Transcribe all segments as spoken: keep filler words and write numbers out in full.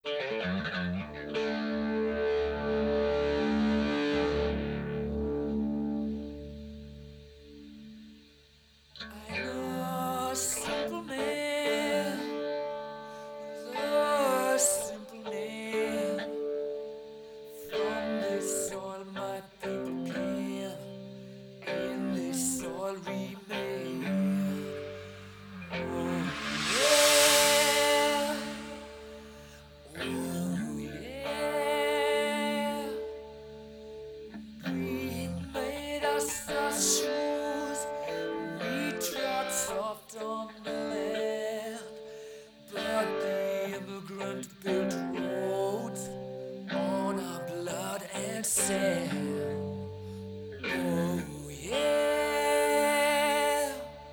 I'm a simple man, a simple man. From this soil my people came, in this soil remain. Oh yeah, oh yeah. Green made us our shoes, we trod soft on the land, but the immigrant built roads on our blood and sand. Oh yeah.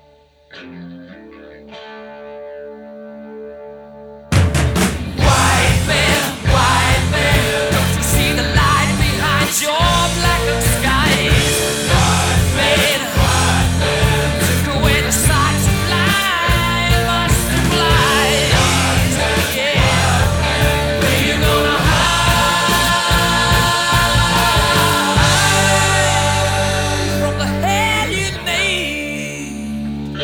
White man, white man, don't you see the light behind your blackened skies? White man, white man, took away the sight to blind my supplies. Yeah, where you gonna hide from the hell you made?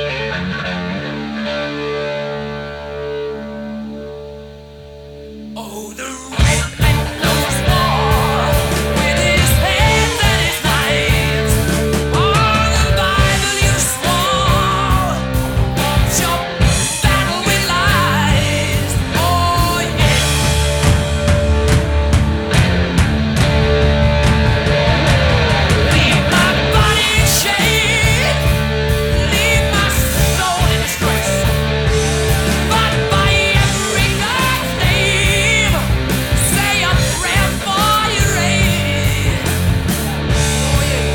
Oh, the red man knows war with his hands and his knives. Oh, the Bible you swore, your battle with lies. Oh, yeah. Leave my body in shame, leave my soul in disgrace. But by every God's name, say a prayer for your aid. Oh yeah.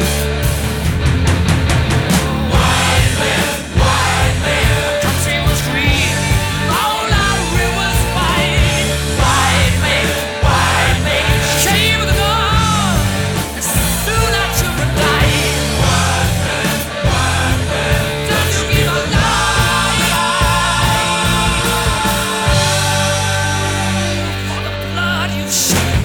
White man, white man, country was green, all our rivers wide. White man, white man, came with the dawn, and soon after it died. White man, white man, don't you give a lie for the blood you shed.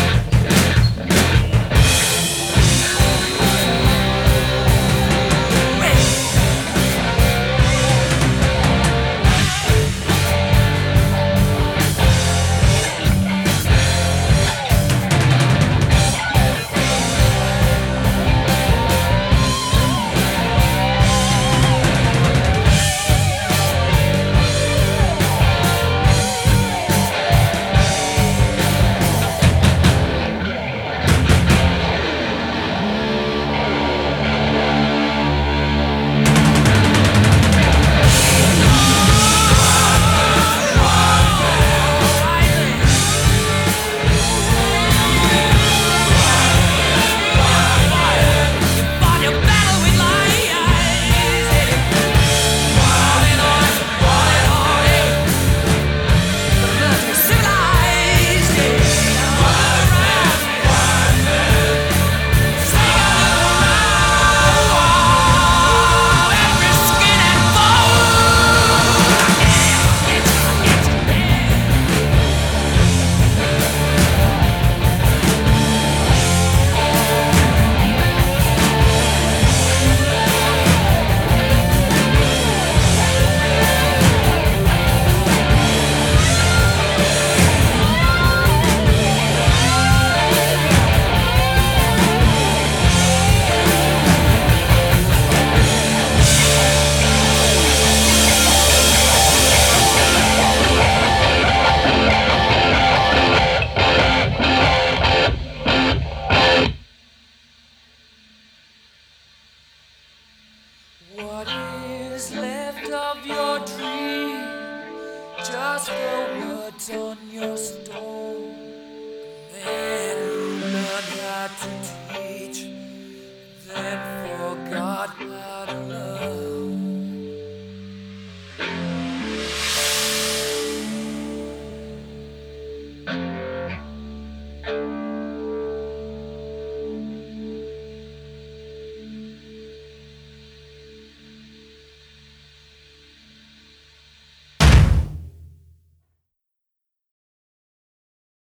Fought your battle with lies. On and on, on and on, yeah. Learn to civilize, yeah. Run around, sing around, every skin and what is left of your dream? Just the words on your stone. Man who learned how to